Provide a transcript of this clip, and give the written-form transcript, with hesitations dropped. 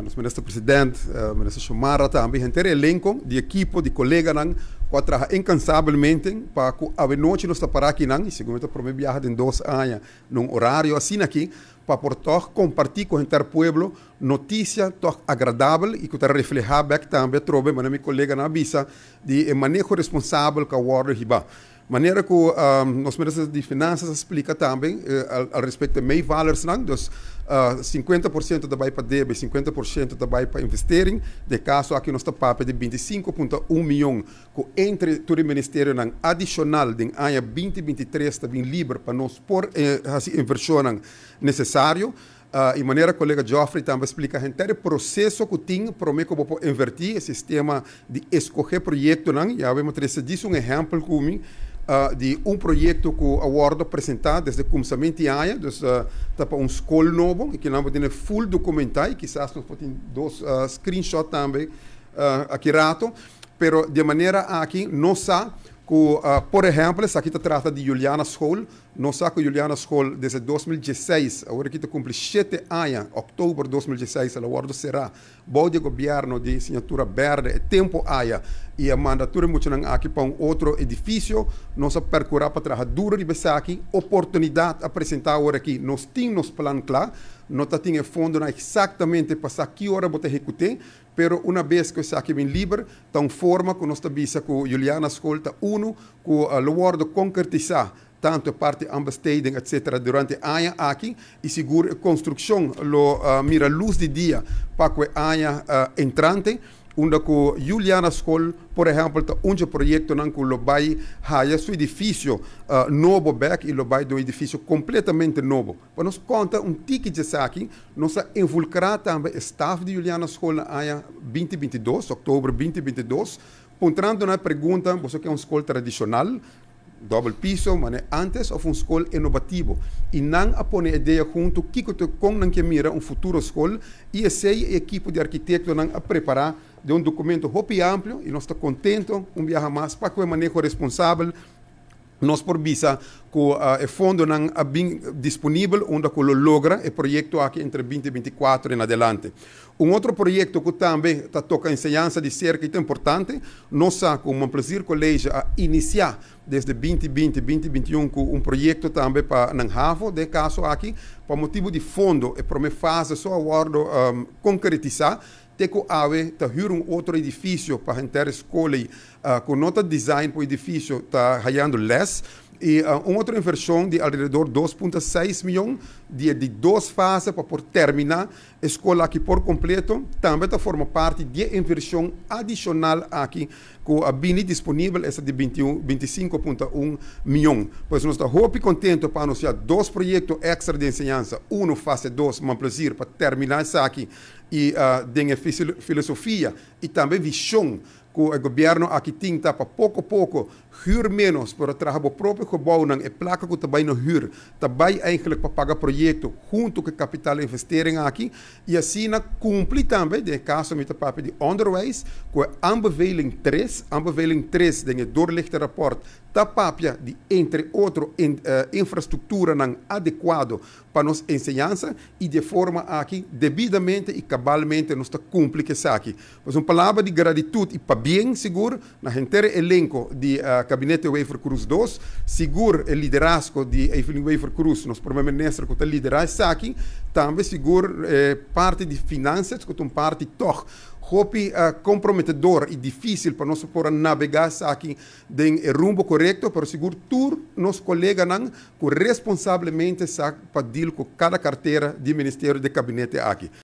nos ministro-presidente, ministro Shumara também, gente elenco de equipo, de colega, que trabalha incansavelmente para que a noite nós está para aqui, e segundo a primeira viagem de 2 anos, num horário assim aqui, para por compartilhar com o povo notícia agradável e que refleja bem também, trobe, mas meu colega na visa, de manejo responsável que a World Hiba. Maneira que os ministros de Finanças explica também a respeito de meio valores, dos 50% da vai para débito, 50% da vai para investir. De caso aqui nós estamos de 25,1 milhões que entre todo o ministério adicional de ano 2023 está bem livre para nós por essa inversão necessário. E maneira que o colega Geoffrey também explica o processo que tem para mim como invertir o sistema de escolher projeto. Já vemos disso um exemplo comigo. De projeto que a Word apresentar desde o começamento do ano, para escola novo, e que nós temos full documentado, quizás nós podemos 2 screenshots também aqui rato, mas de maneira aqui, nós sabemos que, por exemplo, aqui se trata de Juliana School, nós sabemos que Juliana School, desde 2016, agora que cumpre 7 anos, outubro de 2016, a Word será bom de governo de assinatura verde, e tempo aia, e a mandatura muito aqui para outro edifício, nós percorrer para trabalhar duro de aqui, oportunidade apresentar agora aqui, nós temos nos plano claro, nós temos fundo exatamente para que hora vou executar, pero uma vez que isso aqui vem livre, então forma que nós estamos que Juliana escolta que a Word concretizar tanto a parte ambesteding, etc., durante o ano aqui, e segura a construção, mira a luz de dia para que o ano entrante, onde que Juliana School, por exemplo, tem projeto que vai haya seu edifício novo back e vai do edifício completamente novo. Para nós conta ticket de aqui, nós involucrar também o staff de Juliana School no ano 2022, outubro 2022, pontrando na pergunta, você quer uma escola tradicional, double piso, mas antes of uma escola inovativa. E não a pôr a ideia junto que com que mira futuro escola e esse equipe de arquitetos a preparar de documento muito amplo e nós estamos contentes viajar mais para que o manejo responsável nós por visa que o fundo não é bem disponível onde que logra o projeto aqui entre 2024 em adelante. Outro projeto que também toca a ensinança de cerca e importante, nós como um prazer colégio a iniciar desde 2020, 2021 com projeto também para Nanhavo, de caso aqui, para motivo de fundo e para uma fase só agora concretizar, que ave outro edifício para a escola com nota design para o edifício está ganhando less e outra inversão de alrededor 2,6 milhões de 2 fases para por terminar a escola aqui por completo também forma parte de inversão adicional aqui que a bem disponível essa de 25,1 milhões. Pois nós estamos muito contentes para anunciar 2 projetos extra de ensinança, fase 2, mas prazer para terminar isso aqui e tem filosofia e também visão que o governo aqui tem para pouco a pouco huur menos para trabalhar o próprio gebouw e placa que também no huur também eigenlijk para pagar projeto junto com capital investering aqui e assim cumpre também de caso met de papi de onderwijs com aanbeveling 3 de doorlichte rapport da papia de entre outro infraestrutura adequado para nos ensinança e de forma aqui devidamente e cabalmente nos cumpre que aqui. Mas uma palavra de gratitude e para bem seguro na inteiro elenco de Gabinete Wever Cruz 2, seguro o liderazgo de Evelyn Wever Cruz, nosso primeiro-ministro que está liderando isso aqui, também seguro parte de finanças, que é uma parte toch comprometedor e difícil para nós poder navegar aqui em rumbo correto, para seguro todos nossos colegas que responsavelmente para deal com cada carteira de Ministério de Gabinete aqui.